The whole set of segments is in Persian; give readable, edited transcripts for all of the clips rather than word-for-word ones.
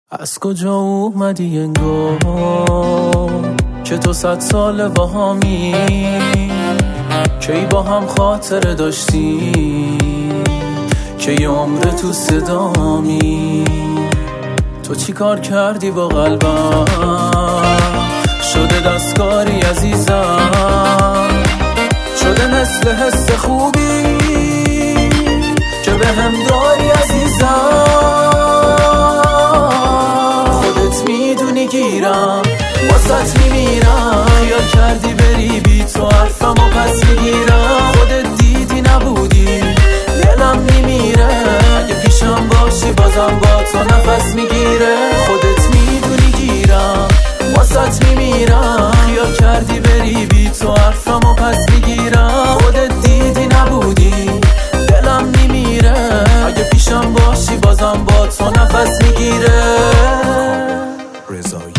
از کجا اومدی انگار که تو 100 ساله با همی، کی با هم خاطره داشتی که یه عمر تو صدامی. تو چی کار کردی با قلبم شده دستکاری عزیزم، شده مثل حس خوبی که به هم داری عزیزم. خودت میدونی گیرم واسط میمیرم، خیال کردی بری بی تو حرفمو پس میگیرم. خودت دیدی نبودی دلم میمیره، اگه پیشم باشی بازم با تو نفس میگیره. خودت میدونی گیرم واسط میمیرم، خیال کردی بری بی تو حرفمو پس میگیرم. خودت دیدی نبودی دلم میمیره، اگه پیشم باشی بازم با تو نفس میگیره. رضایی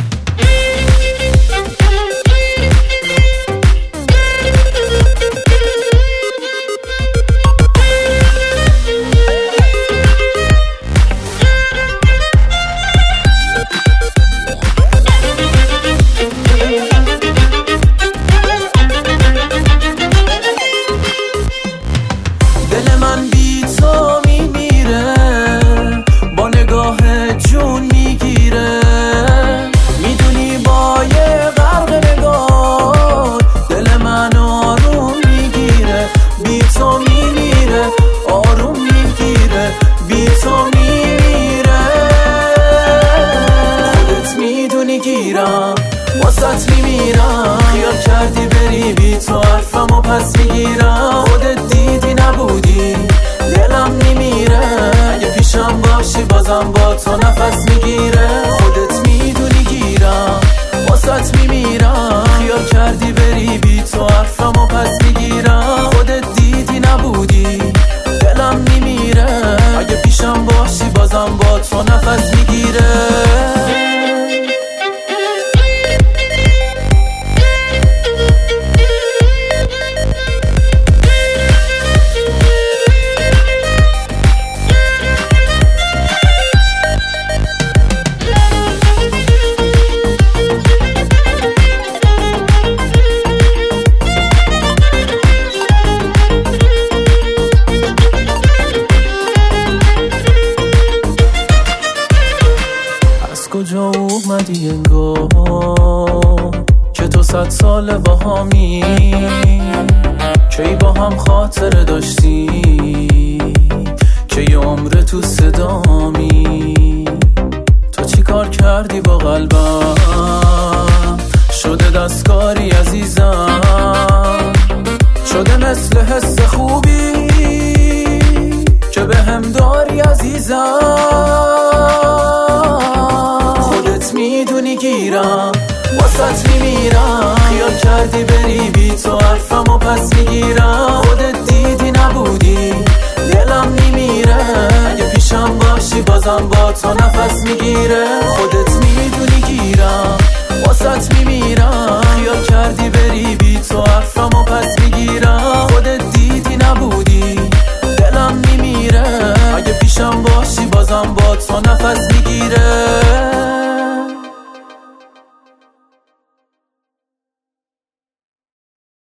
واسط میمیرم، خیال کردی بری بی تو حرفمو پس میگیرم. خودت دیدی نبودی دلم میمیره، اگه پیشم باشی بازم با تو نفس میگیره. خودت میدونی گیرم واسط میمیرم، خیال کردی بری بی تو حرفمو پس میگیرم. خودت دیدی نبودی دلم میمیره، اگه پیشم باشی بازم با تو نفس میگیره. کجا اومدی انگار که تو 100 ساله با همی، کی با هم خاطره داشتی که یه عمر تو صدامی. تو چی کار کردی با قلبم شده دستکاری عزیزم، شده مثل حس خوبی که به هم داری عزیزم. میدونی گیرم واسط میمیرم، خیال کردی بری بی تو حرفمو پس میگیرم. خودت دیدی نبودی دلم میمیره، اگه پیشم باشی بازم با تو نفس میگیره. خودت میدونی گیرم واسط میمیرم، خیال کردی بری بی تو حرفمو پس میگیرم.